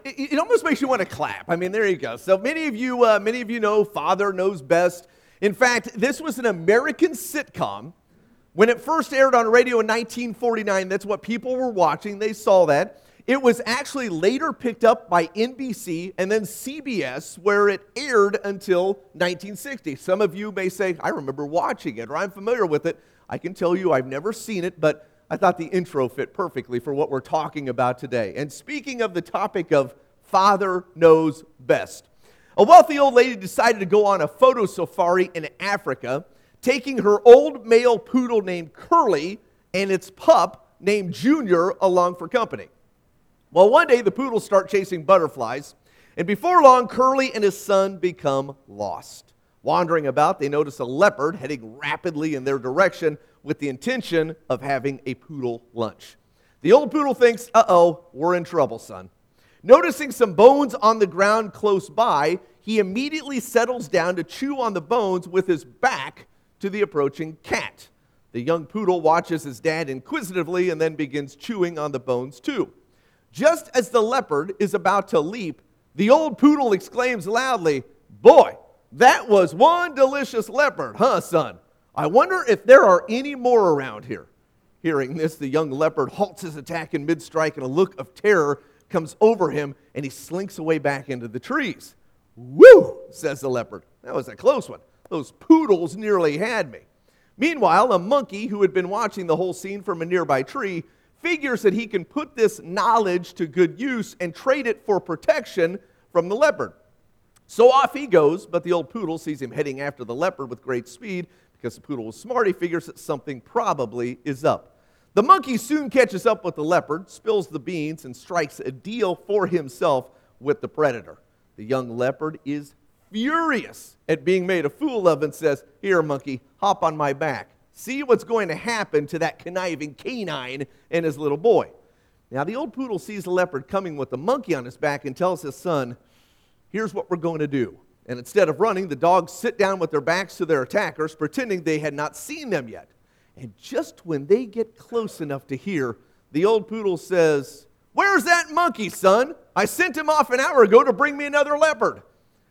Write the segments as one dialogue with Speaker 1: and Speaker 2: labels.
Speaker 1: it almost makes you want to clap. I mean, there you go. So many of you know Father Knows Best. In fact, this was an American sitcom. When it first aired on radio in 1949, that's what people were watching. They saw that. It was actually later picked up by NBC and then CBS, where it aired until 1960. Some of you may say, I remember watching it, or I'm familiar with it. I can tell you I've never seen it, but I thought the intro fit perfectly for what we're talking about today. And speaking of the topic of Father Knows Best, a wealthy old lady decided to go on a photo safari in Africa, taking her old male poodle named Curly and its pup named Junior along for company. Well, one day the poodles start chasing butterflies, and before long, Curly and his son become lost. Wandering about, they notice a leopard heading rapidly in their direction with the intention of having a poodle lunch. The old poodle thinks, uh-oh, we're in trouble, son. Noticing some bones on the ground close by, he immediately settles down to chew on the bones with his back to the approaching cat. The young poodle watches his dad inquisitively and then begins chewing on the bones too. Just as the leopard is about to leap, the old poodle exclaims loudly, "Boy, that was one delicious leopard, huh, son? I wonder if there are any more around here." Hearing this, the young leopard halts his attack in mid-strike, and a look of terror comes over him, and he slinks away back into the trees. "Whew," says the leopard. "That was a close one. Those poodles nearly had me." Meanwhile, a monkey who had been watching the whole scene from a nearby tree figures that he can put this knowledge to good use and trade it for protection from the leopard. So off he goes, but the old poodle sees him heading after the leopard with great speed. Because the poodle was smart, he figures that something probably is up. The monkey soon catches up with the leopard, spills the beans, and strikes a deal for himself with the predator. The young leopard is furious at being made a fool of and says, "Here, monkey, hop on my back. See what's going to happen to that conniving canine and his little boy." Now, the old poodle sees the leopard coming with the monkey on his back and tells his son, "Here's what we're going to do." And instead of running, the dogs sit down with their backs to their attackers, pretending they had not seen them yet. And just when they get close enough to hear, the old poodle says, "Where's that monkey, son? I sent him off an hour ago to bring me another leopard."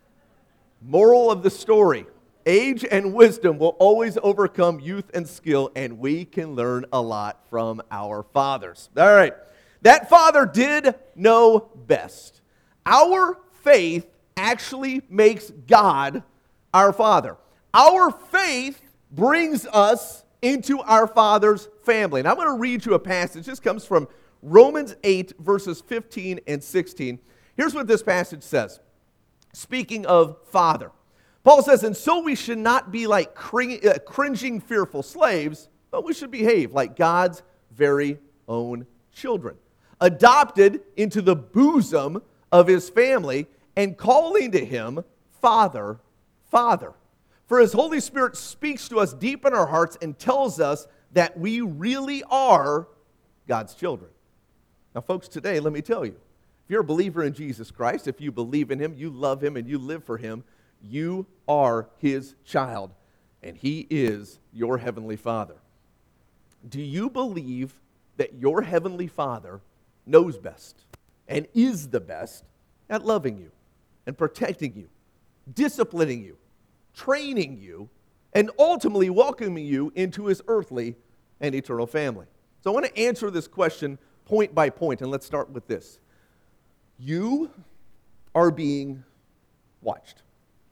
Speaker 1: Moral of the story: age and wisdom will always overcome youth and skill, and we can learn a lot from our fathers. All right, that father did know best. Our faith actually makes God our Father. Our faith brings us into our Father's family. And I'm going to read you a passage. This comes from Romans 8, verses 15 and 16. Here's what this passage says. Speaking of Father, Paul says, "And so we should not be like cringing, fearful slaves, but we should behave like God's very own children, adopted into the bosom of his family, and calling to him, Father, Father. For his Holy Spirit speaks to us deep in our hearts and tells us that we really are God's children." Now, folks, today, let me tell you, if you're a believer in Jesus Christ, if you believe in him, you love him, and you live for him, you are his child, and he is your heavenly Father. Do you believe that your heavenly Father knows best and is the best at loving you and protecting you, disciplining you, training you, and ultimately welcoming you into his earthly and eternal family? So I want to answer this question point by point, and let's start with this. You are being watched.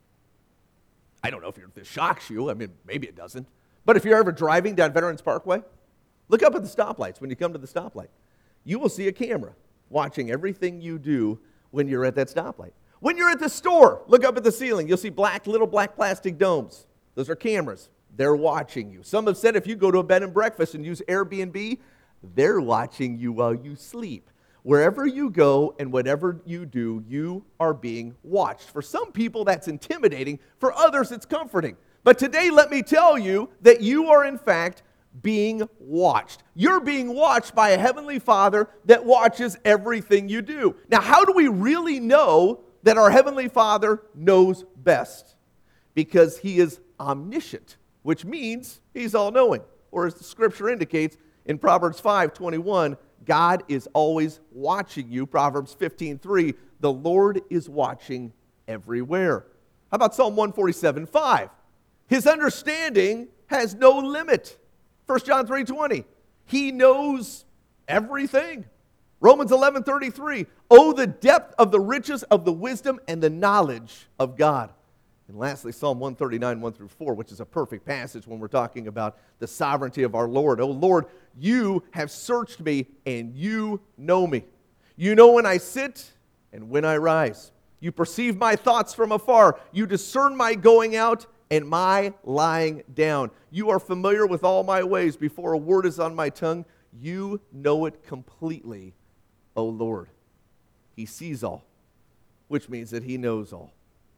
Speaker 1: I don't know if this shocks you. I mean, maybe it doesn't. But if you're ever driving down Veterans Parkway, look up at the stoplights when you come to the stoplight. You will see a camera watching everything you do when you're at that stoplight. When you're at the store, look up at the ceiling. You'll see little black plastic domes. Those are cameras. They're watching you. Some have said if you go to a bed and breakfast and use Airbnb, they're watching you while you sleep. Wherever you go and whatever you do, you are being watched. For some people, that's intimidating. For others, it's comforting. But today, let me tell you that you are, in fact, being watched. You're being watched by a heavenly Father that watches everything you do. Now, how do we really know that our heavenly Father knows best? Because he is omniscient, which means he's all-knowing. Or as the scripture indicates in Proverbs 5:21, God is always watching you. Proverbs 15:3, The Lord is watching everywhere. How about Psalm 147:5? His understanding has no limit. 1 John 3:20. He knows everything. Romans 11:33. Oh, the depth of the riches of the wisdom and the knowledge of God. And lastly, Psalm 139, 1 through 4, which is a perfect passage when we're talking about the sovereignty of our Lord. Oh Lord, you have searched me and you know me. You know when I sit and when I rise. You perceive my thoughts from afar. You discern my going out and my lying down. You are familiar with all my ways. Before a word is on my tongue, you know it completely, O Lord. He sees all, which means that he knows all.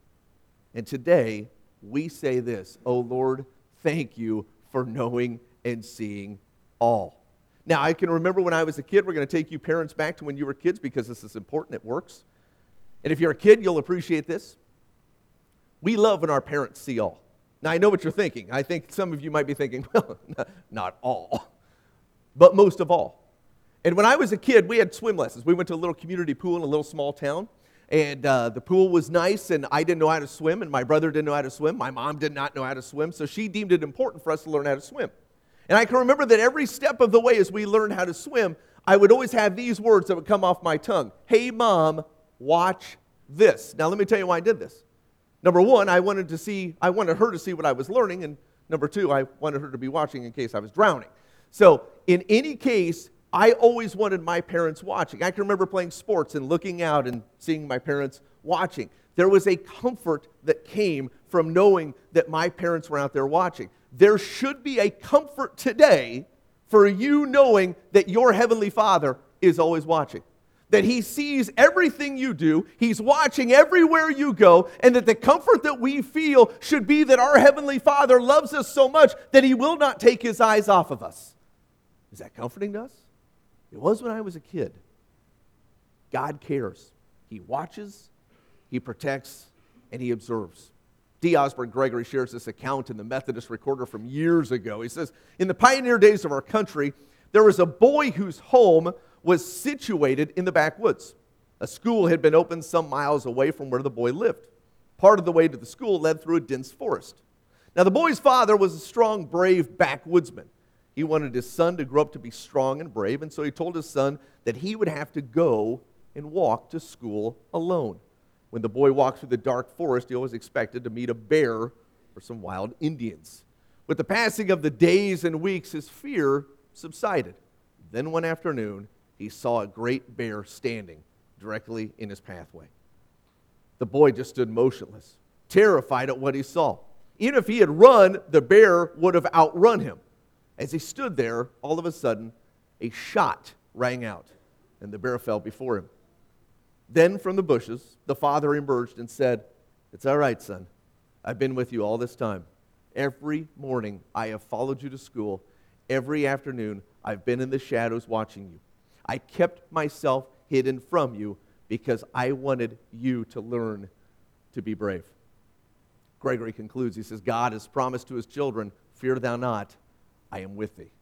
Speaker 1: And today, we say this, O Lord, thank you for knowing and seeing all. Now, I can remember when I was a kid, we're going to take you parents back to when you were kids because this is important, it works. And if you're a kid, you'll appreciate this. We love when our parents see all. Now, I know what you're thinking. I think some of you might be thinking, well, not all, but most of all. And when I was a kid, we had swim lessons. We went to a little community pool in a little small town. And the pool was nice, and I didn't know how to swim, and my brother didn't know how to swim. My mom did not know how to swim, so she deemed it important for us to learn how to swim. And I can remember that every step of the way as we learned how to swim, I would always have these words that would come off my tongue. Hey, Mom, watch this. Now, let me tell you why I did this. Number one, I wanted her to see what I was learning, and number two, I wanted her to be watching in case I was drowning. So, in any case, I always wanted my parents watching. I can remember playing sports and looking out and seeing my parents watching. There was a comfort that came from knowing that my parents were out there watching. There should be a comfort today for you knowing that your Heavenly Father is always watching. That He sees everything you do, He's watching everywhere you go, and that the comfort that we feel should be that our Heavenly Father loves us so much that He will not take His eyes off of us. Is that comforting to us? It was when I was a kid. God cares. He watches, He protects, and He observes. D. Osborne Gregory shares this account in the Methodist Recorder from years ago. He says, in the pioneer days of our country, there was a boy whose home was situated in the backwoods. A school had been opened some miles away from where the boy lived. Part of the way to the school led through a dense forest. Now, the boy's father was a strong, brave backwoodsman. He wanted his son to grow up to be strong and brave, and so he told his son that he would have to go and walk to school alone. When the boy walked through the dark forest, he always expected to meet a bear or some wild Indians. With the passing of the days and weeks, his fear subsided. Then one afternoon, he saw a great bear standing directly in his pathway. The boy just stood motionless, terrified at what he saw. Even if he had run, the bear would have outrun him. As he stood there, all of a sudden, a shot rang out, and the bear fell before him. Then from the bushes, the father emerged and said, "It's all right, son. I've been with you all this time. Every morning I have followed you to school. Every afternoon I've been in the shadows watching you. I kept myself hidden from you because I wanted you to learn to be brave." Gregory concludes, he says, God has promised to His children, "Fear thou not, I am with thee."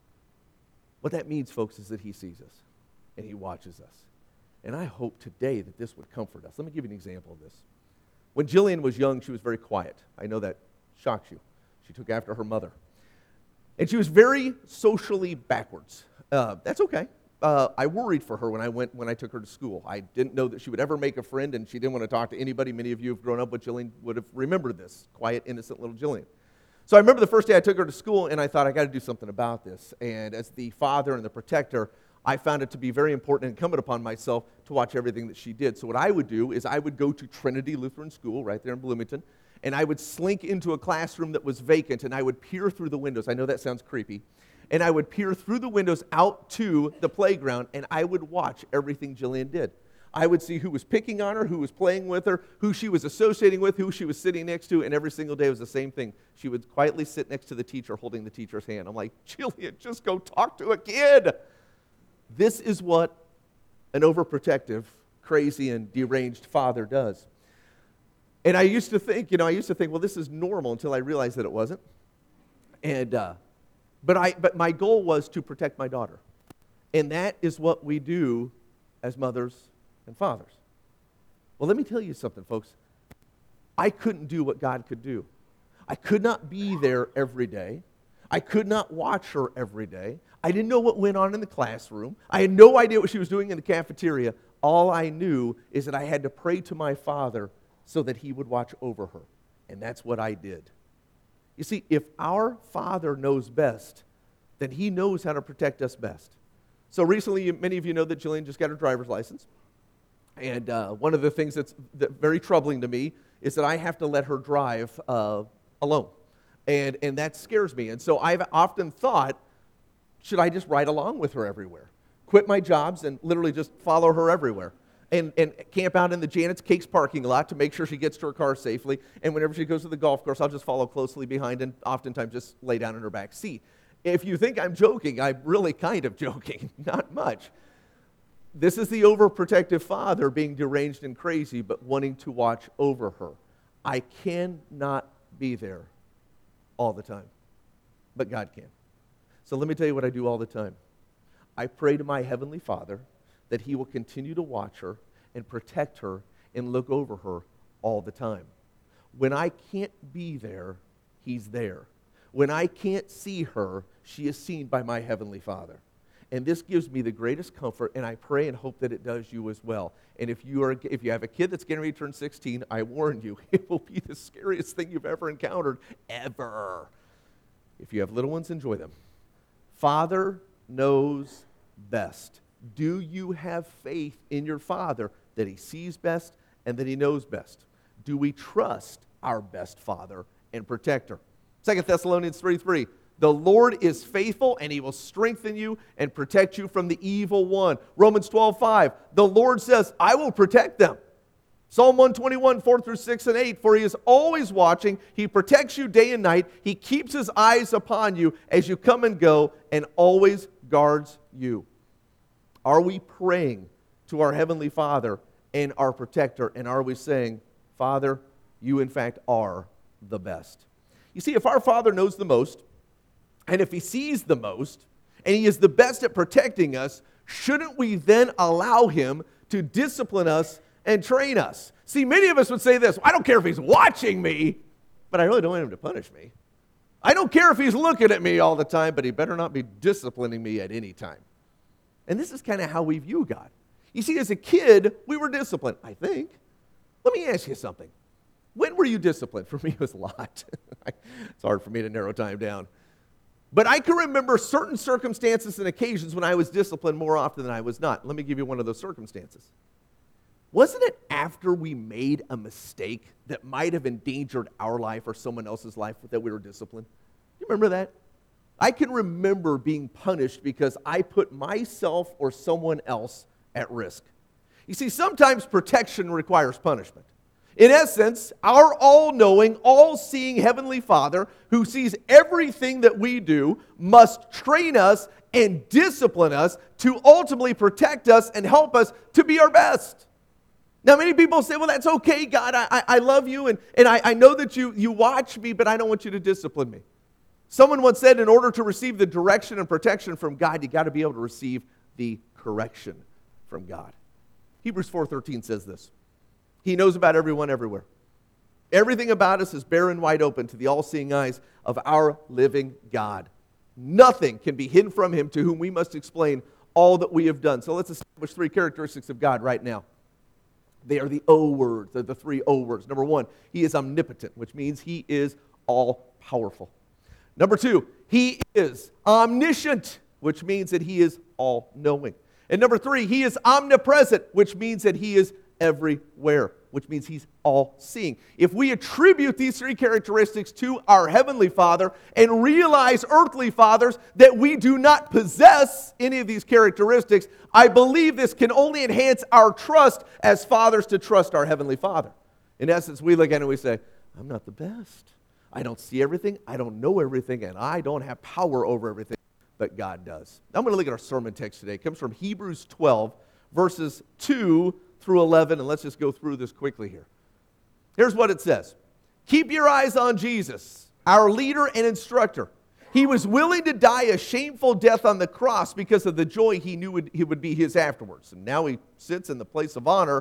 Speaker 1: What that means, folks, is that He sees us and He watches us. And I hope today that this would comfort us. Let me give you an example of this. When Jillian was young, she was very quiet. I know that shocks you. She took after her mother. And she was very socially backwards. That's okay. I worried for her when I took her to school. I didn't know that she would ever make a friend, and she didn't want to talk to anybody. Many of you who've grown up with Jillian would have remembered this, quiet, innocent little Jillian. So I remember the first day I took her to school, and I thought, I got to do something about this. And as the father and the protector, I found it to be very important and incumbent upon myself to watch everything that she did. So what I would do is I would go to Trinity Lutheran School right there in Bloomington, and I would slink into a classroom that was vacant, and I would peer through the windows. I know that sounds creepy. And I would peer through the windows out to the playground, and I would watch everything Jillian did. I would see who was picking on her, who was playing with her, who she was associating with, who she was sitting next to, and every single day was the same thing. She would quietly sit next to the teacher holding the teacher's hand. I'm like, Jillian, just go talk to a kid. This is what an overprotective, crazy, and deranged father does. And I used to think, well, this is normal until I realized that it wasn't. And but my goal was to protect my daughter. And that is what we do as mothers and fathers. Well, let me tell you something, folks. I couldn't do what God could do. I could not be there every day. I could not watch her every day. I didn't know what went on in the classroom. I had no idea what she was doing in the cafeteria. All I knew is that I had to pray to my Father so that He would watch over her. And that's what I did. You see, if our Father knows best, then He knows how to protect us best. So recently, many of you know that Jillian just got her driver's license. And one of the things that's very troubling to me is that I have to let her drive alone. And that scares me. And so I've often thought, should I just ride along with her everywhere? Quit my jobs and literally just follow her everywhere. And camp out in the Janet's Cakes parking lot to make sure she gets to her car safely. And whenever she goes to the golf course, I'll just follow closely behind and oftentimes just lay down in her back seat. If you think I'm joking, I'm really kind of joking. Not much. This is the overprotective father being deranged and crazy, but wanting to watch over her. I cannot be there all the time, but God can. So let me tell you what I do all the time. I pray to my Heavenly Father that He will continue to watch her and protect her and look over her all the time. When I can't be there, He's there. When I can't see her, she is seen by my Heavenly Father. And this gives me the greatest comfort, and I pray and hope that it does you as well. And if you have a kid that's getting ready to turn 16, I warn you, it will be the scariest thing you've ever encountered, ever. If you have little ones, enjoy them. Father knows best. Do you have faith in your Father that He sees best and that He knows best? Do we trust our best Father and protector? 2 Thessalonians 3:3. The Lord is faithful, and He will strengthen you and protect you from the evil one. Romans 12:5. The Lord says, I will protect them. Psalm 121, 4-6 and 8. For He is always watching. He protects you day and night. He keeps His eyes upon you as you come and go, and always guards you. Are we praying to our Heavenly Father and our protector? And are we saying, Father, you in fact are the best? You see, if our Father knows the most, and if He sees the most, and He is the best at protecting us, shouldn't we then allow Him to discipline us and train us? See, many of us would say this, I don't care if He's watching me, but I really don't want Him to punish me. I don't care if He's looking at me all the time, but He better not be disciplining me at any time. And this is kind of how we view God. You see, as a kid, we were disciplined, I think. Let me ask you something. When were you disciplined? For me, it was a lot. It's hard for me to narrow time down. But I can remember certain circumstances and occasions when I was disciplined more often than I was not. Let me give you one of those circumstances. Wasn't it after we made a mistake that might have endangered our life or someone else's life that we were disciplined? You remember that? I can remember being punished because I put myself or someone else at risk. You see, sometimes protection requires punishment. In essence, our all-knowing, all-seeing Heavenly Father, who sees everything that we do, must train us and discipline us to ultimately protect us and help us to be our best. Now, many people say, well, that's okay, God, I love you, and I know that you watch me, but I don't want you to discipline me. Someone once said, in order to receive the direction and protection from God, you got to be able to receive the correction from God. Hebrews 4:13 says this. He knows about everyone everywhere. Everything about us is bare and wide open to the all-seeing eyes of our living God. Nothing can be hidden from Him, to whom we must explain all that we have done. So let's establish three characteristics of God right now. They are the O words. They're the three O words. Number one, He is omnipotent, which means He is all-powerful. Number two, He is omniscient, which means that He is all-knowing. And number three, He is omnipresent, which means that He is everywhere, which means He's all-seeing. If we attribute these three characteristics to our Heavenly Father and realize, earthly fathers, that we do not possess any of these characteristics, I believe this can only enhance our trust as fathers to trust our Heavenly Father. In essence, we look at it and we say, I'm not the best. I don't see everything, I don't know everything, and I don't have power over everything, but God does. Now I'm going to look at our sermon text today. It comes from Hebrews 12, verses 2 through 11, and let's just go through this quickly here. Here's what it says. Keep your eyes on Jesus, our leader and instructor. He was willing to die a shameful death on the cross because of the joy He knew He would be His afterwards. And now He sits in the place of honor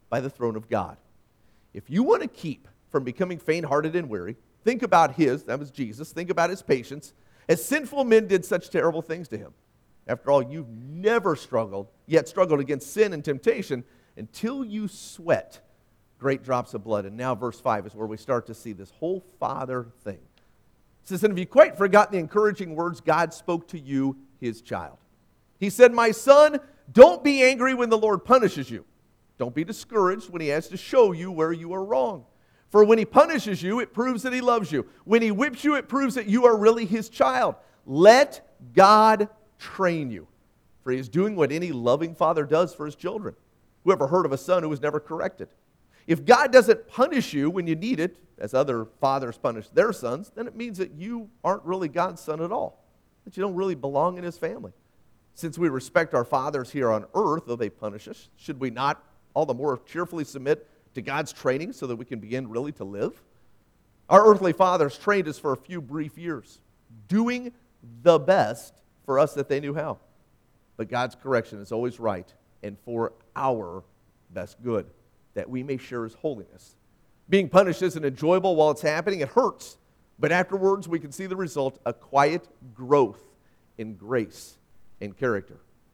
Speaker 1: by the throne of God. If you want to keep from becoming faint-hearted and weary, think about that was Jesus, think about his patience, as sinful men did such terrible things to him. After all, you've never struggled against sin and temptation until you sweat great drops of blood. And now verse 5 is where we start to see this whole Father thing. It says, and have you quite forgotten the encouraging words God spoke to you, his child? He said, my son, don't be angry when the Lord punishes you. Don't be discouraged when he has to show you where you are wrong. For when he punishes you, it proves that he loves you. When he whips you, it proves that you are really his child. Let God train you, for he is doing what any loving father does for his children. Whoever heard of a son who was never corrected? If God doesn't punish you when you need it, as other fathers punish their sons, then it means that you aren't really God's son at all, that you don't really belong in his family. Since we respect our fathers here on earth, though they punish us, should we not all the more cheerfully submit to God's training so that we can begin really to live? Our earthly fathers trained us for a few brief years, doing the best for us that they knew how. But God's correction is always right and for our best good, that we may share his holiness. Being punished isn't enjoyable while it's happening. It hurts. But afterwards, we can see the result, a quiet growth in grace and character.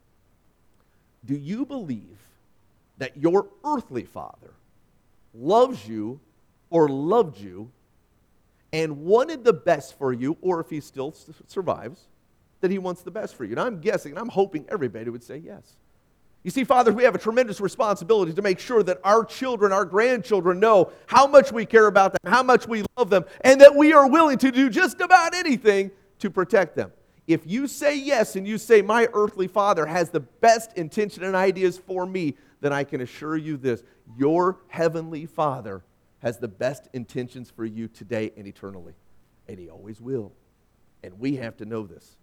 Speaker 1: Do you believe that your earthly father loves you or loved you and wanted the best for you, or if he still survives, that he wants the best for you? And I'm guessing, and I'm hoping everybody would say yes. You see, fathers, we have a tremendous responsibility to make sure that our children, our grandchildren know how much we care about them, how much we love them, and that we are willing to do just about anything to protect them. If you say yes and you say, my earthly father has the best intention and ideas for me, then I can assure you this, your heavenly Father has the best intentions for you today and eternally. And he always will. And we have to know this.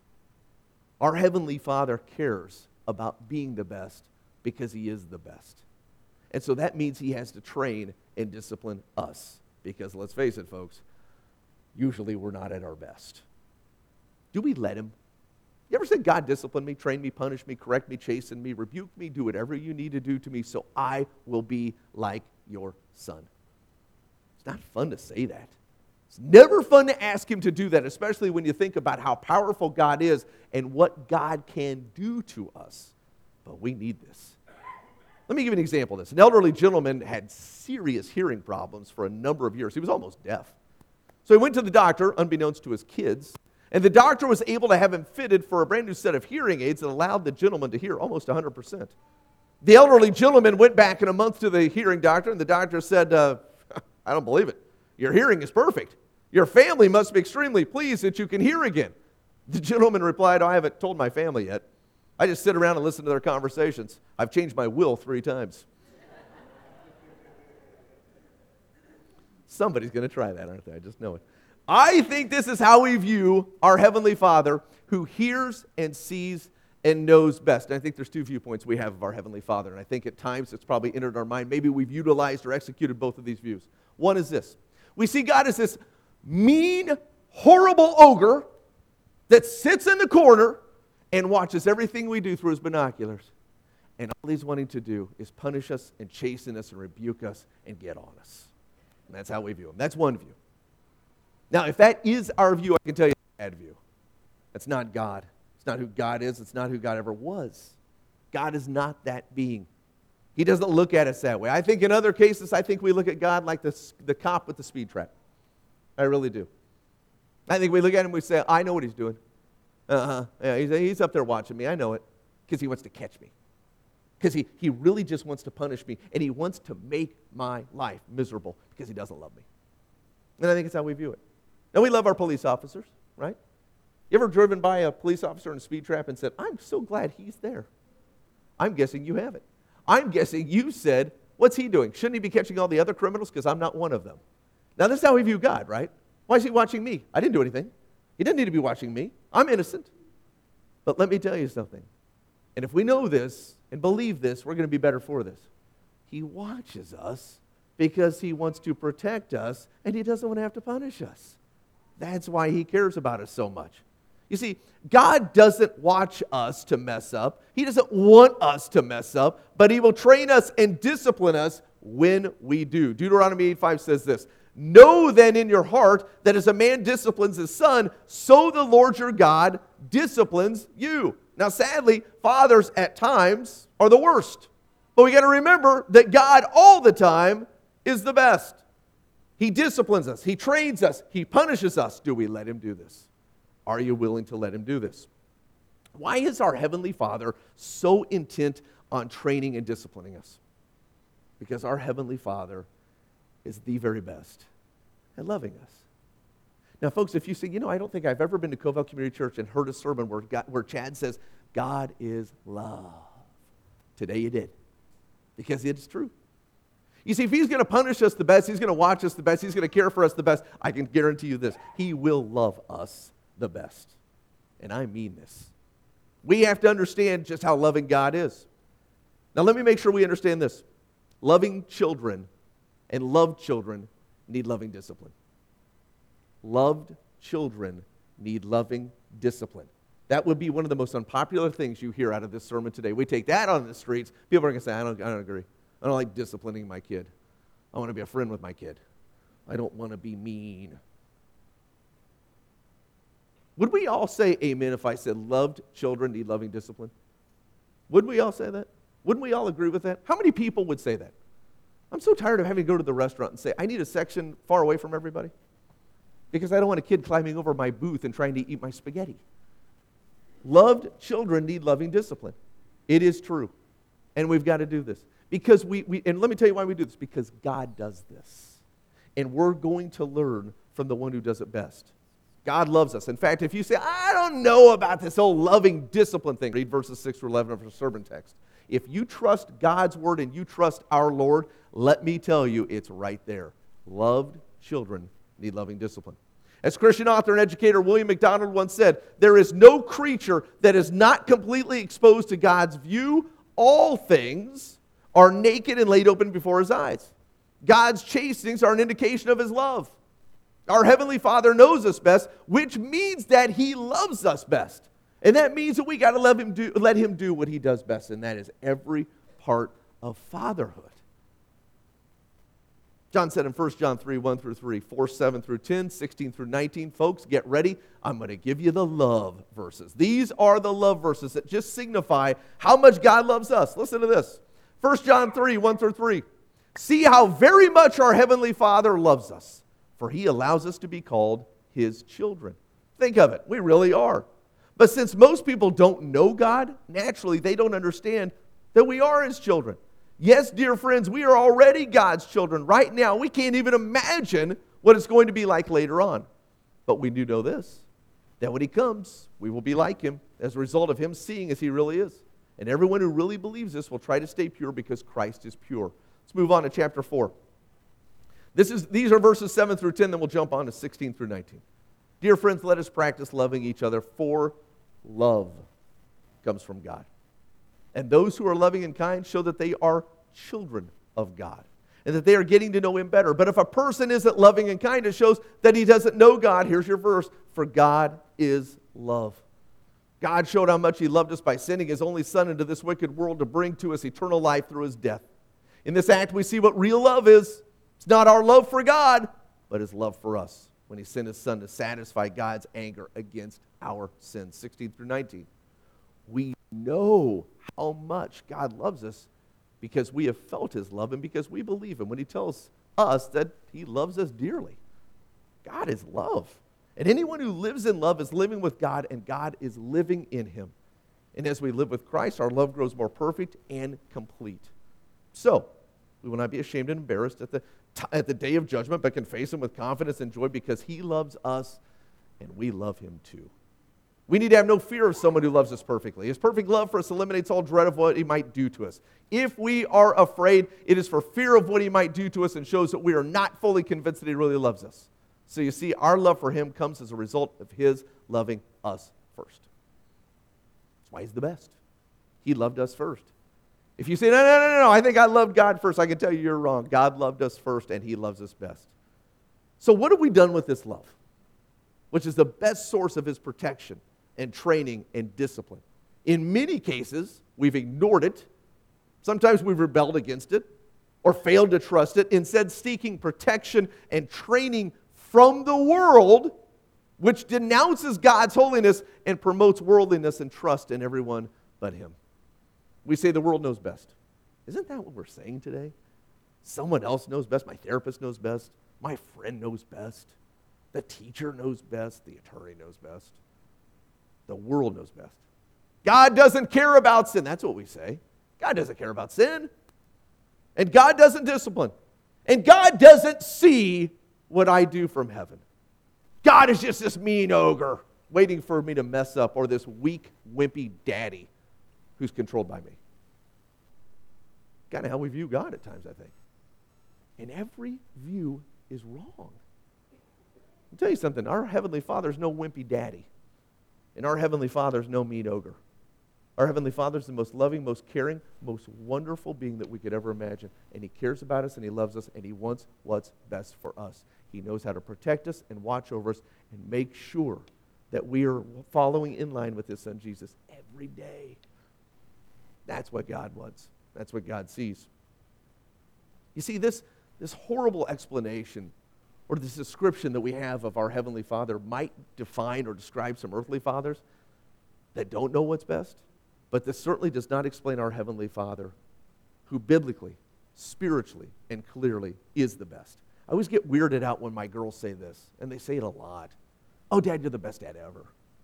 Speaker 1: Our heavenly Father cares about being the best because he is the best. And so that means he has to train and discipline us. Because let's face it, folks, usually we're not at our best. Do we let him? You ever said, God, discipline me, train me, punish me, correct me, chasten me, rebuke me, do whatever you need to do to me so I will be like your son? It's not fun to say that. It's never fun to ask him to do that, especially when you think about how powerful God is and what God can do to us. But we need this. Let me give you an example of this. An elderly gentleman had serious hearing problems for a number of years. He was almost deaf. So he went to the doctor, unbeknownst to his kids, and the doctor was able to have him fitted for a brand new set of hearing aids that allowed the gentleman to hear almost 100%. The elderly gentleman went back in a month to the hearing doctor, and the doctor said, I don't believe it. Your hearing is perfect. Your family must be extremely pleased that you can hear again. The gentleman replied, I haven't told my family yet. I just sit around and listen to their conversations. I've changed my will 3 times. Somebody's going to try that, aren't they? I just know it. I think this is how we view our Heavenly Father who hears and sees and knows best. And I think there's 2 viewpoints we have of our Heavenly Father. And I think at times it's probably entered our mind. Maybe we've utilized or executed both of these views. One is this. We see God as this mean, horrible ogre that sits in the corner and watches everything we do through his binoculars. And all he's wanting to do is punish us and chasten us and rebuke us and get on us. And that's how we view him. That's one view. Now, if that is our view, I can tell you it's a bad view. That's not God. It's not who God is. It's not who God ever was. God is not that being. He doesn't look at us that way. I think in other cases, I think we look at God like the cop with the speed trap. I really do. I think we look at him and we say, I know what he's doing. Yeah, he's up there watching me. I know it. Because he wants to catch me. Because he really just wants to punish me. And he wants to make my life miserable because he doesn't love me. And I think it's how we view it. Now, we love our police officers, right? You ever driven by a police officer in a speed trap and said, I'm so glad he's there? I'm guessing you haven't. I'm guessing you said, what's he doing? Shouldn't he be catching all the other criminals? Because I'm not one of them. Now, this is how we view God, right? Why is he watching me? I didn't do anything. He doesn't need to be watching me. I'm innocent. But let me tell you something. And if we know this and believe this, we're going to be better for this. He watches us because he wants to protect us, and he doesn't want to have to punish us. That's why he cares about us so much. You see, God doesn't watch us to mess up. He doesn't want us to mess up, but He will train us and discipline us when we do. Deuteronomy 8:5 says this, "Know then in your heart that as a man disciplines his son, so the Lord your God disciplines you." Now, sadly, fathers at times are the worst. But we got to remember that God all the time is the best. He disciplines us. He trains us. He punishes us. Do we let Him do this? Are you willing to let Him do this? Why is our Heavenly Father so intent on training and disciplining us? Because our Heavenly Father is the very best at loving us. Now, folks, if you say, I don't think I've ever been to Covell Community Church and heard a sermon where Chad says, God is love. Today you did. Because it's true. You see, if He's going to punish us the best, He's going to watch us the best, He's going to care for us the best, I can guarantee you this, He will love us the best. And I mean this. We have to understand just how loving God is. Now, let me make sure we understand this. Loving children and loved children need loving discipline. Loved children need loving discipline. That would be one of the most unpopular things you hear out of this sermon today. We take that on the streets. People are going to say, I don't agree. I don't like disciplining my kid. I want to be a friend with my kid. I don't want to be mean. Would we all say amen if I said loved children need loving discipline? Would we all say that? Wouldn't we all agree with that? How many people would say that? I'm so tired of having to go to the restaurant and say, I need a section far away from everybody because I don't want a kid climbing over my booth and trying to eat my spaghetti. Loved children need loving discipline. It is true. And we've got to do this. Because and let me tell you why we do this. Because God does this. And we're going to learn from the one who does it best. God loves us. In fact, if you say, I don't know about this whole loving discipline thing, read verses 6 through 11 of our sermon text. If you trust God's word and you trust our Lord, let me tell you, it's right there. Loved children need loving discipline. As Christian author and educator William MacDonald once said, there is no creature that is not completely exposed to God's view. All things are naked and laid open before His eyes. God's chastenings are an indication of His love. Our Heavenly Father knows us best, which means that He loves us best. And that means that we got to let Him do what He does best, and that is every part of fatherhood. John said in 1 John 3, 1 through 3, 4, 7 through 10, 16 through 19, folks, get ready. I'm going to give you the love verses. These are the love verses that just signify how much God loves us. Listen to this. 1 John 3, 1 through 3. See how very much our Heavenly Father loves us, for He allows us to be called His children. Think of it. We really are. But since most people don't know God, naturally they don't understand that we are His children. Yes, dear friends, we are already God's children right now. We can't even imagine what it's going to be like later on. But we do know this, that when He comes, we will be like Him as a result of Him seeing as He really is. And everyone who really believes this will try to stay pure because Christ is pure. Let's move on to chapter 4. These are verses 7 through 10, then we'll jump on to 16 through 19. Dear friends, let us practice loving each other, for love comes from God. And those who are loving and kind show that they are children of God and that they are getting to know Him better. But if a person isn't loving and kind, it shows that he doesn't know God. Here's your verse, for God is love. God showed how much He loved us by sending His only Son into this wicked world to bring to us eternal life through His death. In this act, we see what real love is. It's not our love for God, but His love for us when He sent His Son to satisfy God's anger against our sins. 16 through 19. We know how much God loves us because we have felt His love and because we believe Him when He tells us that He loves us dearly. God is love. And anyone who lives in love is living with God, and God is living in him. And as we live with Christ, our love grows more perfect and complete. So, we will not be ashamed and embarrassed at the day of judgment, but can face Him with confidence and joy because He loves us and we love Him too. We need to have no fear of someone who loves us perfectly. His perfect love for us eliminates all dread of what He might do to us. If we are afraid, it is for fear of what He might do to us and shows that we are not fully convinced that He really loves us. So you see, our love for Him comes as a result of His loving us first. That's why He's the best. He loved us first. If you say, no, I think I loved God first, I can tell you you're wrong. God loved us first and He loves us best. So what have we done with this love? Which is the best source of His protection and training and discipline. In many cases, we've ignored it. Sometimes we've rebelled against it or failed to trust it, instead seeking protection and training from the world, which denounces God's holiness and promotes worldliness and trust in everyone but Him. We say the world knows best. Isn't that what we're saying today? Someone else knows best. My therapist knows best. My friend knows best. The teacher knows best. The attorney knows best. The world knows best. God doesn't care about sin. That's what we say. God doesn't care about sin. And God doesn't discipline. And God doesn't see what I do from heaven. God is just this mean ogre waiting for me to mess up, or this weak, wimpy daddy who's controlled by me. Kind of how we view God at times, I think. And every view is wrong. I'll tell you something. Our Heavenly Father's no wimpy daddy. And our Heavenly Father's no mean ogre. Our Heavenly Father's the most loving, most caring, most wonderful being that we could ever imagine. And He cares about us, and He loves us, and He wants what's best for us. He knows how to protect us and watch over us and make sure that we are following in line with His Son Jesus every day. That's what God wants. That's what God sees. You see, this horrible explanation or this description that we have of our Heavenly Father might define or describe some earthly fathers that don't know what's best, but this certainly does not explain our Heavenly Father, who biblically, spiritually, and clearly is the best. I always get weirded out when my girls say this, and they say it a lot. Oh, Dad, you're the best dad ever.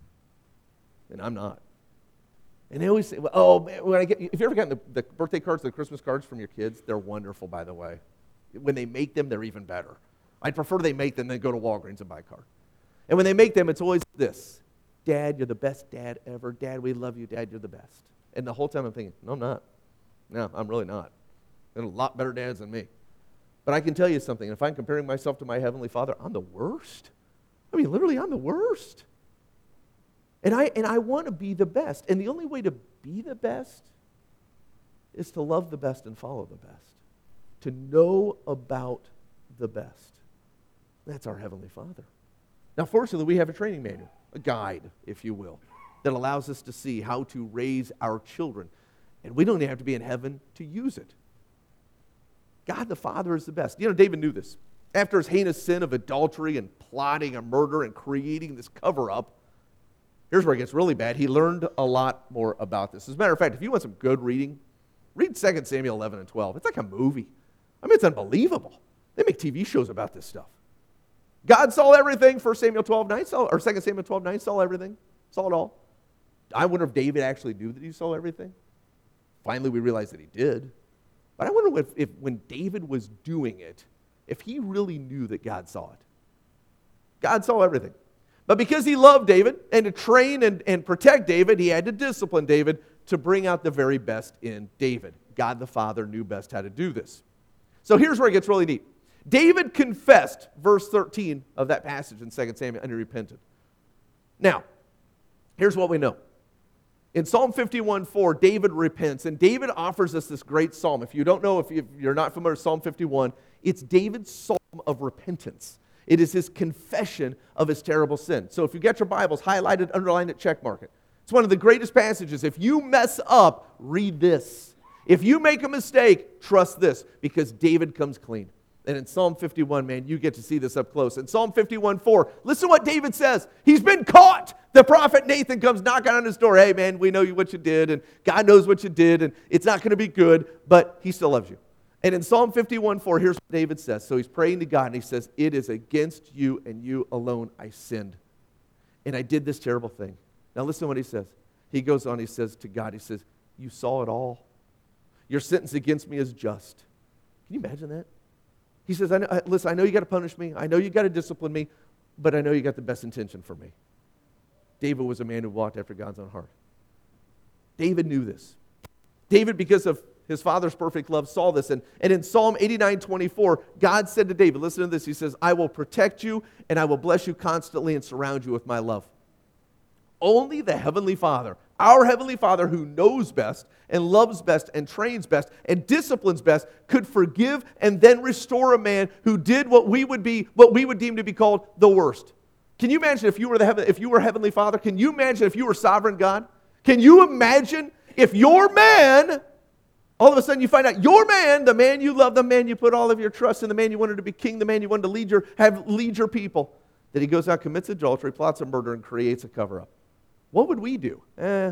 Speaker 1: And I'm not. And they always say, oh, man, if you ever gotten the birthday cards, the Christmas cards from your kids, they're wonderful, by the way. When they make them, they're even better. I'd prefer they make them than go to Walgreens and buy a card. And when they make them, it's always this: Dad, you're the best dad ever. Dad, we love you. Dad, you're the best. And the whole time I'm thinking, no, I'm not. No, I'm really not. There are a lot better dads than me. But I can tell you something. If I'm comparing myself to my Heavenly Father, I'm the worst. I mean, literally, I'm the worst. And I want to be the best. And the only way to be the best is to love the best and follow the best. To know about the best. That's our Heavenly Father. Now, fortunately, we have a training manual, a guide, if you will, that allows us to see how to raise our children. And we don't even have to be in heaven to use it. God the Father is the best. You know, David knew this. After his heinous sin of adultery and plotting a murder and creating this cover-up, here's where it gets really bad. He learned a lot more about this. As a matter of fact, if you want some good reading, read 2 Samuel 11 and 12. It's like a movie. I mean, it's unbelievable. They make TV shows about this stuff. God saw everything, 1 Samuel 12:9, or 2 Samuel 12:9, saw everything, saw it all. I wonder if David actually knew that he saw everything. Finally, we realize that he did. But I wonder if when David was doing it, if he really knew that God saw it. God saw everything. But because he loved David, and to train and protect David, he had to discipline David to bring out the very best in David. God the Father knew best how to do this. So here's where it gets really neat. David confessed, verse 13 of that passage in 2 Samuel, and he repented. Now, here's what we know. In Psalm 51:4, David repents, and David offers us this great psalm. If you don't know, if you're not familiar with Psalm 51, it's David's psalm of repentance. It is his confession of his terrible sin. So if you get your Bibles, highlight it, underline it, check mark it. It's one of the greatest passages. If you mess up, read this. If you make a mistake, trust this, because David comes clean. And in Psalm 51, man, you get to see this up close. In Psalm 51:4, listen to what David says. He's been caught. The prophet Nathan comes knocking on his door. Hey, man, we know what you did, and God knows what you did, and it's not going to be good, but he still loves you. And in Psalm 51:4, here's what David says. So he's praying to God, and he says, it is against you and you alone I sinned. And I did this terrible thing. Now listen to what he says. He goes on, he says to God, he says, you saw it all. Your sentence against me is just. Can you imagine that? He says, listen, I know you got to punish me. I know you got to discipline me, but I know you got the best intention for me. David was a man who walked after God's own heart. David knew this. David, because of his father's perfect love, saw this. And in Psalm 89:24, God said to David, listen to this, he says, I will protect you and I will bless you constantly and surround you with my love. Only the Heavenly Father, our Heavenly Father who knows best and loves best and trains best and disciplines best, could forgive and then restore a man who did what we would deem to be called the worst. Can you imagine if you were Heavenly Father? Can you imagine if you were sovereign God? Can you imagine if your man, all of a sudden you find out your man, the man you love, the man you put all of your trust in, the man you wanted to be king, the man you wanted to lead your people, that he goes out, commits adultery, plots a murder, and creates a cover-up? What would we do?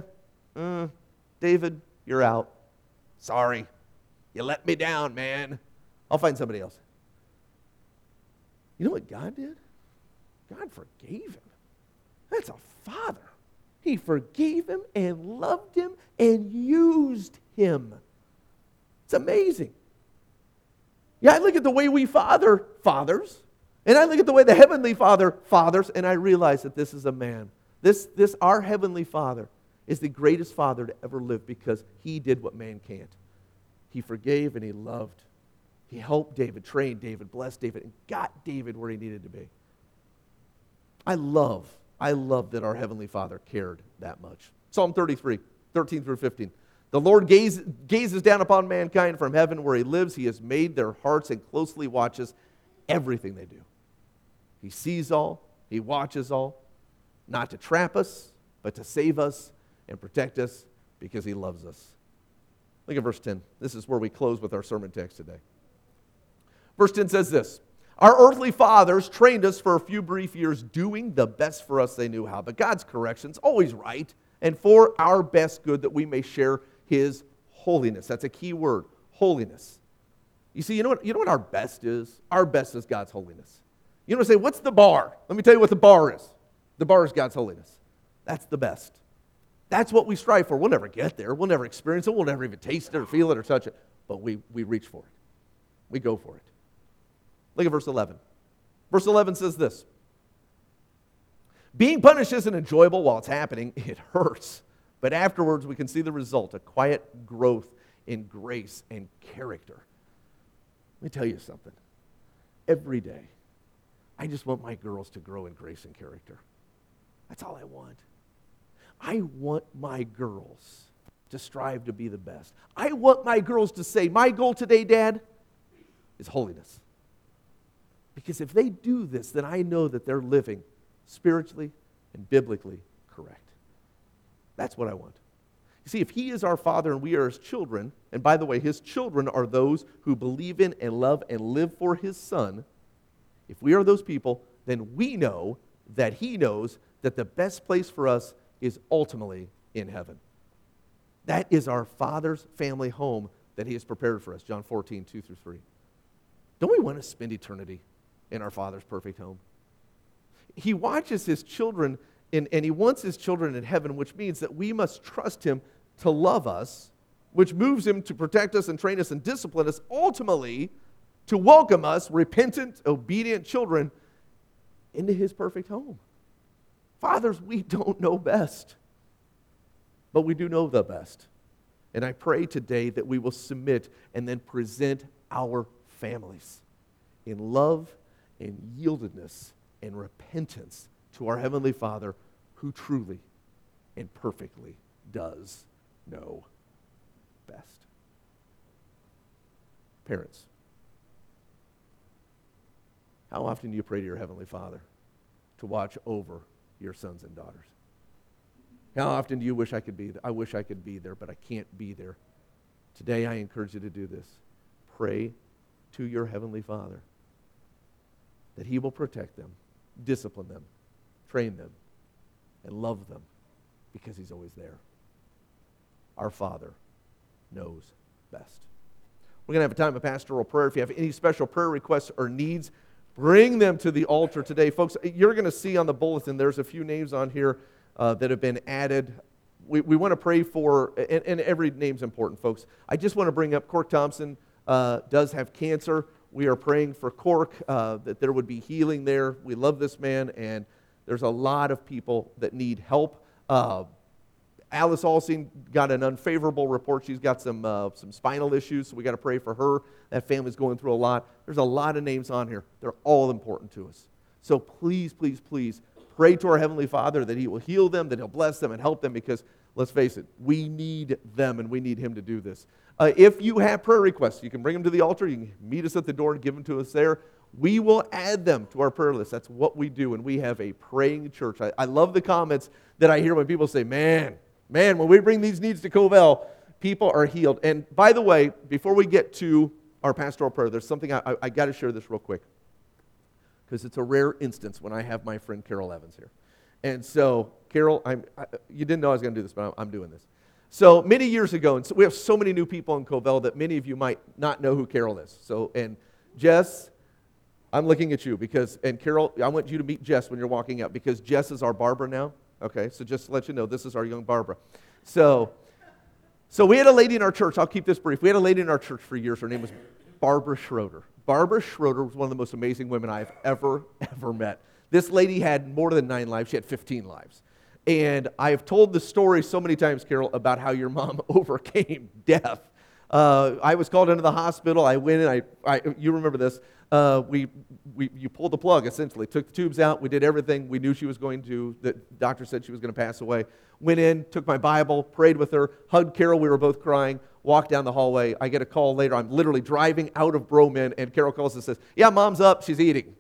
Speaker 1: David, you're out. Sorry. You let me down, man. I'll find somebody else. You know what God did? God forgave him. That's a father. He forgave him and loved him and used him. It's amazing. Yeah, I look at the way we father fathers, and I look at the way the Heavenly Father fathers, and I realize that this is a man. Our Heavenly Father is the greatest father to ever live because he did what man can't. He forgave and he loved. He helped David, trained David, blessed David, and got David where he needed to be. I love that our Heavenly Father cared that much. Psalm 33, 13 through 15. The Lord gazes down upon mankind from heaven where he lives. He has made their hearts and closely watches everything they do. He sees all. He watches all. Not to trap us, but to save us and protect us because he loves us. Look at verse 10. This is where we close with our sermon text today. Verse 10 says this: Our earthly fathers trained us for a few brief years, doing the best for us they knew how. But God's correction's always right, and for our best good, that we may share his holiness. That's a key word, holiness. You see, you know what our best is? Our best is God's holiness. You know what I say, what's the bar? Let me tell you what the bar is. The bar is God's holiness. That's the best. That's what we strive for. We'll never get there. We'll never experience it. We'll never even taste it or feel it or touch it. But we reach for it. We go for it. Look at verse 11. Verse 11 says this: Being punished isn't enjoyable while it's happening. It hurts. But afterwards, we can see the result, a quiet growth in grace and character. Let me tell you something. Every day, I just want my girls to grow in grace and character. That's all I want. I want my girls to strive to be the best. I want my girls to say, my goal today, Dad, is holiness. Because if they do this, then I know that they're living spiritually and biblically correct. That's what I want. You see, if he is our Father and we are his children, and by the way, his children are those who believe in and love and live for his Son, if we are those people, then we know that he knows that the best place for us is ultimately in heaven. That is our Father's family home that he has prepared for us, John 14, 2 through 3. Don't we want to spend eternity in our Father's perfect home? He watches his children, and he wants his children in heaven, which means that we must trust him to love us, which moves him to protect us and train us and discipline us, ultimately to welcome us, repentant, obedient children, into his perfect home. Fathers, we don't know best, but we do know the best. And I pray today that we will submit and then present our families in love and yieldedness and repentance to our Heavenly Father, who truly and perfectly does know best. Parents, how often do you pray to your Heavenly Father to watch over your sons and daughters? How often do you wish I could be there? I wish I could be there, but I can't be there. Today I encourage you to do this. Pray to your Heavenly Father that he will protect them, discipline them, train them, and love them, because he's always there. Our Father knows best. We're going to have a time of pastoral prayer. If you have any special prayer requests or needs, bring them to the altar today. Folks, you're going to see on the bulletin, there's a few names on here that have been added. We want to pray for, and every name's important, folks. I just want to bring up Cork Thompson does have cancer. We are praying for Cork, that there would be healing there. We love this man, and there's a lot of people that need help. Alice Alsing got an unfavorable report. She's got some spinal issues, so we got to pray for her. That family's going through a lot. There's a lot of names on here. They're all important to us. So please, please, please pray to our Heavenly Father that he will heal them, that he'll bless them and help them, because let's face it, we need them and we need him to do this. If you have prayer requests, you can bring them to the altar. You can meet us at the door and give them to us there. We will add them to our prayer list. That's what we do, and we have a praying church. I love the comments that I hear when people say, man, when we bring these needs to Covell, people are healed. And by the way, before we get to our pastoral prayer, there's something I got to share this real quick, because it's a rare instance when I have my friend Carol Evans here. And so, Carol, you didn't know I was going to do this, but I'm doing this. So many years ago, and so we have so many new people in Covell that many of you might not know who Carol is. So, and Jess, I'm looking at you because, and Carol, I want you to meet Jess when you're walking out, because Jess is our Barbara now. Okay, so just to let you know, this is our young Barbara. So we had a lady in our church. I'll keep this brief. We had a lady in our church for years. Her name was Barbara Schroeder. Barbara Schroeder was one of the most amazing women I've ever met. This lady had more than 9 lives. She had 15 lives. And I have told the story so many times, Carol, about how your mom overcame death. I was called into the hospital. I went in. You remember this. You pulled the plug, essentially. Took the tubes out. We did everything. We knew she was going to. The doctor said she was going to pass away. Went in, took my Bible, prayed with her, hugged Carol. We were both crying. Walked down the hallway. I get a call later. I'm literally driving out of Broman, and Carol calls and says, "Yeah, Mom's up. She's eating."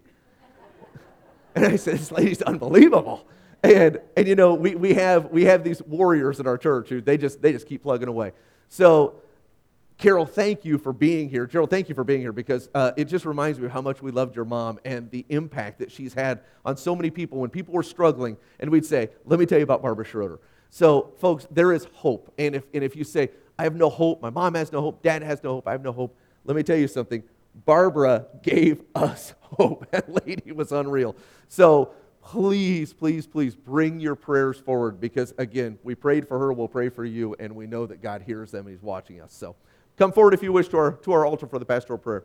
Speaker 1: And I said, "This lady's unbelievable." And you know, we have these warriors in our church who they just keep plugging away. So, Carol, thank you for being here. Gerald, thank you for being here, because it just reminds me of how much we loved your mom and the impact that she's had on so many people when people were struggling, and we'd say, "Let me tell you about Barbara Schroeder." So, folks, there is hope. And if you say, "I have no hope, my mom has no hope, Dad has no hope, I have no hope," let me tell you something. Barbara gave us hope. That lady was unreal. So, please, please, please bring your prayers forward, because, again, we prayed for her, we'll pray for you, and we know that God hears them and He's watching us. So come forward if you wish to our altar for the pastoral prayer.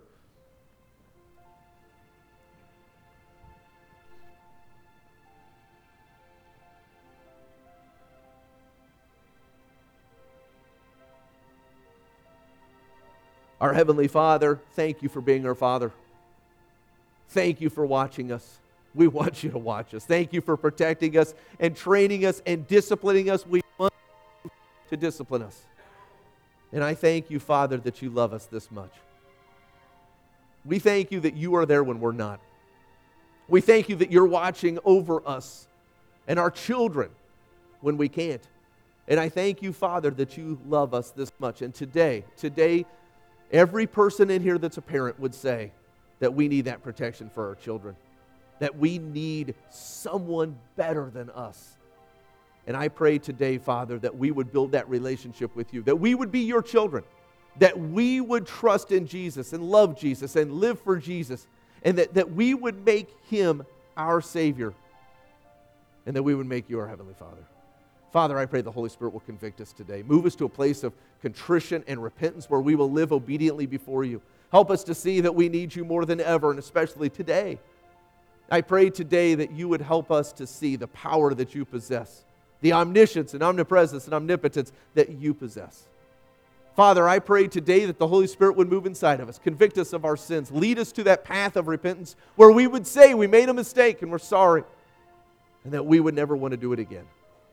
Speaker 1: Our Heavenly Father, thank you for being our Father. Thank you for watching us. We want you to watch us. Thank you for protecting us and training us and disciplining us. We want you to discipline us. And I thank you, Father, that you love us this much. We thank you that you are there when we're not. We thank you that you're watching over us and our children when we can't. And I thank you, Father, that you love us this much. And today, every person in here that's a parent would say that we need that protection for our children, that we need someone better than us. And I pray today, Father, that we would build that relationship with you, that we would be your children, that we would trust in Jesus and love Jesus and live for Jesus, and that we would make Him our Savior, and that we would make you our Heavenly Father. Father, I pray the Holy Spirit will convict us today. Move us to a place of contrition and repentance where we will live obediently before you. Help us to see that we need you more than ever, and especially today. I pray today that you would help us to see the power that you possess, the omniscience and omnipresence and omnipotence that you possess. Father, I pray today that the Holy Spirit would move inside of us, convict us of our sins, lead us to that path of repentance where we would say we made a mistake and we're sorry, and that we would never want to do it again.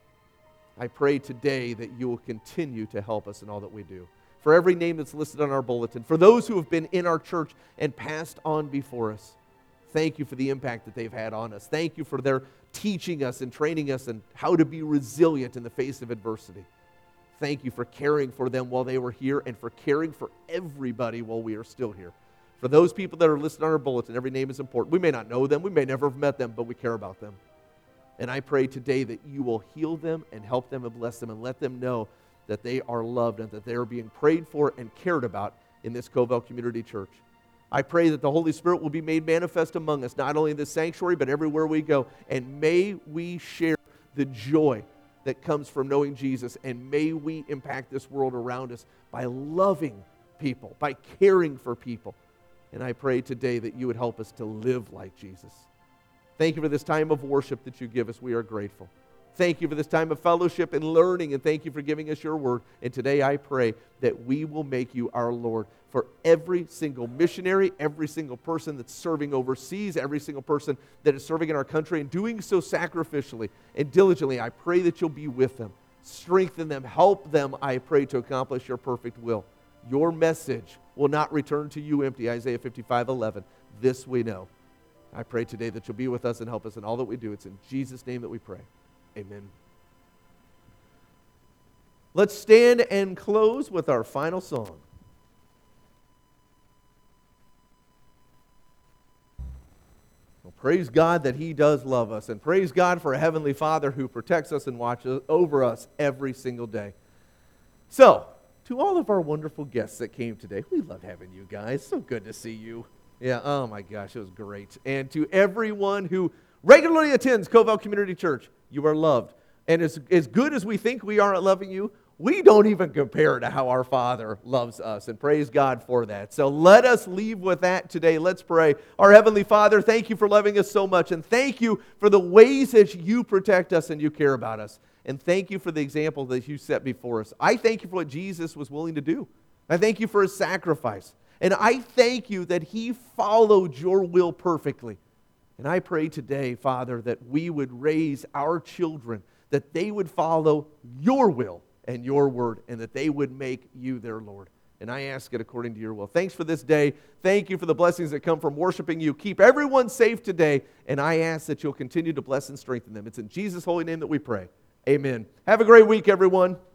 Speaker 1: I pray today that you will continue to help us in all that we do. For every name that's listed on our bulletin, for those who have been in our church and passed on before us, thank you for the impact that they've had on us. Thank you for their teaching us and training us and how to be resilient in the face of adversity. Thank you for caring for them while they were here and for caring for everybody while we are still here. For those people that are listed on our bulletin, every name is important. We may not know them, we may never have met them, but we care about them. And I pray today that you will heal them and help them and bless them and let them know that they are loved and that they are being prayed for and cared about in this Covell Community Church. I pray that the Holy Spirit will be made manifest among us, not only in this sanctuary, but everywhere we go. And may we share the joy that comes from knowing Jesus, and may we impact this world around us by loving people, by caring for people. And I pray today that you would help us to live like Jesus. Thank you for this time of worship that you give us. We are grateful. Thank you for this time of fellowship and learning, and thank you for giving us your word. And today I pray that we will make you our Lord for every single missionary, every single person that's serving overseas, every single person that is serving in our country and doing so sacrificially and diligently. I pray that you'll be with them, strengthen them, help them, I pray, to accomplish your perfect will. Your message will not return to you empty. Isaiah 55:11. This we know. I pray today that you'll be with us and help us in all that we do. It's in Jesus' name that we pray. Amen. Let's stand and close with our final song. Well, praise God that He does love us, and praise God for a Heavenly Father who protects us and watches over us every single day. So, to all of our wonderful guests that came today, we love having you guys. So good to see you. Yeah, oh my gosh, it was great. And to everyone who regularly attends Covell Community Church, you are loved. And as good as we think we are at loving you, we don't even compare to how our Father loves us. And praise God for that. So let us leave with that today. Let's pray. Our Heavenly Father, thank you for loving us so much. And thank you for the ways that you protect us and you care about us. And thank you for the example that you set before us. I thank you for what Jesus was willing to do. I thank you for His sacrifice. And I thank you that He followed your will perfectly. And I pray today, Father, that we would raise our children, that they would follow your will and your word, and that they would make you their Lord. And I ask it according to your will. Thanks for this day. Thank you for the blessings that come from worshiping you. Keep everyone safe today, and I ask that you'll continue to bless and strengthen them. It's in Jesus' holy name that we pray. Amen. Have a great week, everyone.